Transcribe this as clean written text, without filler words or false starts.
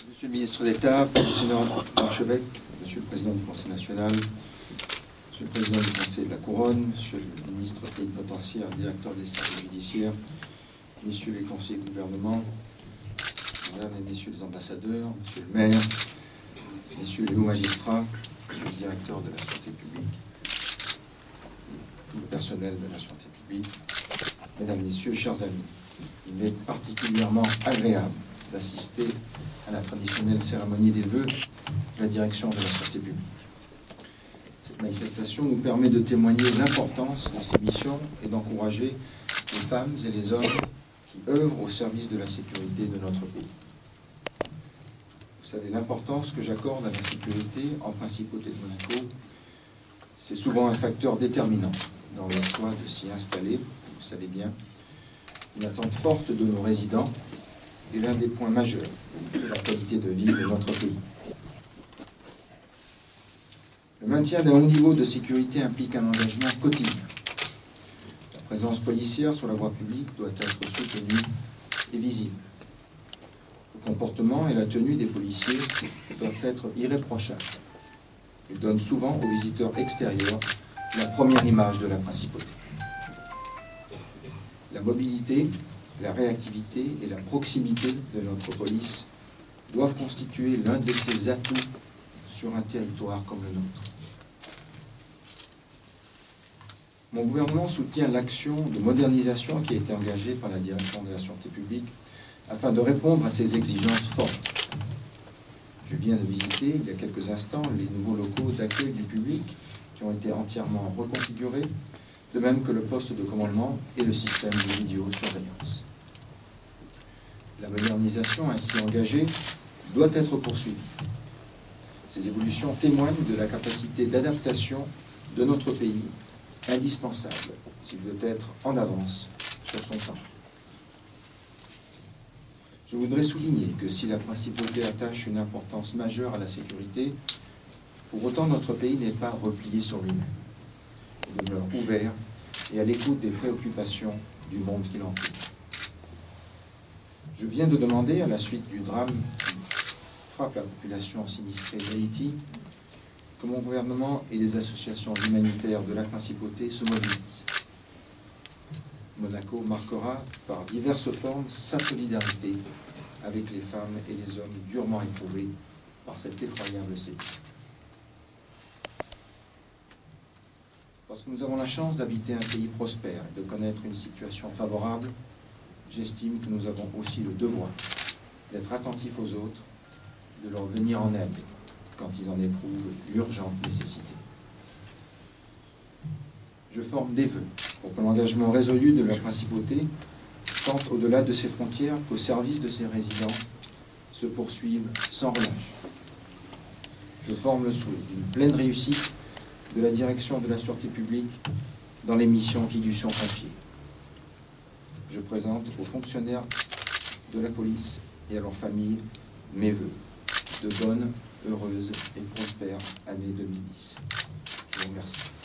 Monsieur le ministre d'État, Monseigneur l'archevêque, Monsieur le Président du Conseil national, Monsieur le Président du Conseil de la Couronne, Monsieur le ministre plénipotentiaire, directeur des services judiciaires, Messieurs les conseillers de gouvernement, Mesdames et Messieurs les ambassadeurs, Monsieur le maire, Messieurs les hauts magistrats, Monsieur le directeur de la santé publique, tout le personnel de la santé publique, Mesdames et Messieurs, chers amis, il m'est particulièrement agréable d'assister à la traditionnelle cérémonie des vœux de la direction de la santé publique. Cette manifestation nous permet de témoigner l'importance de ces missions et d'encourager les femmes et les hommes qui œuvrent au service de la sécurité de notre pays. Vous savez l'importance que j'accorde à la sécurité en principauté de Monaco. C'est souvent un facteur déterminant dans le choix de s'y installer. Vous savez bien, une attente forte de nos résidents est l'un des points majeurs de la qualité de vie de notre pays. Le maintien d'un haut niveau de sécurité implique un engagement quotidien. La présence policière sur la voie publique doit être soutenue et visible. Le comportement et la tenue des policiers doivent être irréprochables. Ils donnent souvent aux visiteurs extérieurs la première image de la principauté. La mobilité, la réactivité et la proximité de notre police doivent constituer l'un de ses atouts sur un territoire comme le nôtre. Mon gouvernement soutient l'action de modernisation qui a été engagée par la direction de la santé publique afin de répondre à ces exigences fortes. Je viens de visiter il y a quelques instants les nouveaux locaux d'accueil du public qui ont été entièrement reconfigurés, de même que le poste de commandement et le système de vidéosurveillance. La modernisation ainsi engagée doit être poursuivie. Ces évolutions témoignent de la capacité d'adaptation de notre pays, indispensable s'il veut être en avance sur son temps. Je voudrais souligner que si la principauté attache une importance majeure à la sécurité, pour autant notre pays n'est pas replié sur lui-même. Il demeure ouvert et à l'écoute des préoccupations du monde qui l'entoure. Je viens de demander, à la suite du drame qui frappe la population sinistrée d'Haïti, que mon gouvernement et les associations humanitaires de la principauté se mobilisent. Monaco marquera par diverses formes sa solidarité avec les femmes et les hommes durement éprouvés par cet effroyable séisme. Parce que nous avons la chance d'habiter un pays prospère et de connaître une situation favorable, j'estime que nous avons aussi le devoir d'être attentifs aux autres, de leur venir en aide quand ils en éprouvent l'urgente nécessité. Je forme des vœux pour que l'engagement résolu de la principauté, tant au-delà de ses frontières qu'au service de ses résidents, se poursuive sans relâche. Je forme le souhait d'une pleine réussite de la direction de la sûreté publique dans les missions qui lui sont confiées. Je présente aux fonctionnaires de la police et à leurs familles mes vœux de bonnes, heureuses et prospères années 2010. Je vous remercie.